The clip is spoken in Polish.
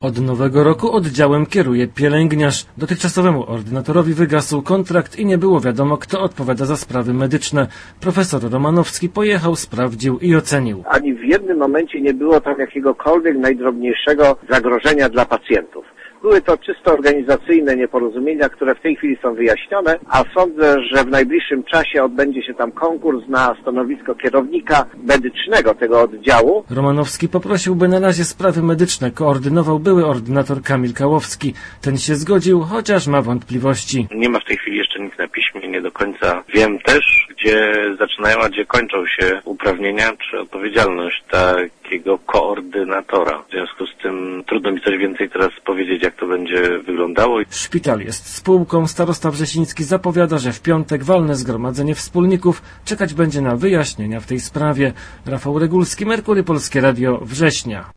Od nowego roku oddziałem kieruje pielęgniarz. Dotychczasowemu ordynatorowi wygasł kontrakt i nie było wiadomo, kto odpowiada za sprawy medyczne. Profesor Romanowski pojechał, sprawdził i ocenił. Ani w jednym momencie nie było tam jakiegokolwiek najdrobniejszego zagrożenia dla pacjentów. Były to czysto organizacyjne nieporozumienia, które w tej chwili są wyjaśnione, a sądzę, że w najbliższym czasie odbędzie się tam konkurs na stanowisko kierownika medycznego tego oddziału. Romanowski poprosił, by na razie sprawy medyczne koordynował były ordynator Kamil Kałowski. Ten się zgodził, chociaż ma wątpliwości. Nie ma w tej chwili jeszcze nic na piśmie, nie do końca wiem też, gdzie zaczynają, a gdzie kończą się uprawnienia czy odpowiedzialność takiego koordynatora. W związku z tym trudno mi coś więcej teraz powiedzieć, jak to będzie wyglądało. Szpital jest spółką. Starosta Wrzesiński zapowiada, że w piątek walne zgromadzenie wspólników czekać będzie na wyjaśnienia w tej sprawie. Rafał Regulski, Merkury Polskie Radio, Września.